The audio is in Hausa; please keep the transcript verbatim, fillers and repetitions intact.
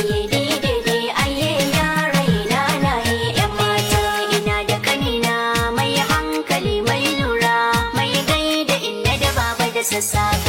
aye daidai aye yara ina na yan mata ina da kanina mai hankali mai lura mai gaida inna da baba da sassa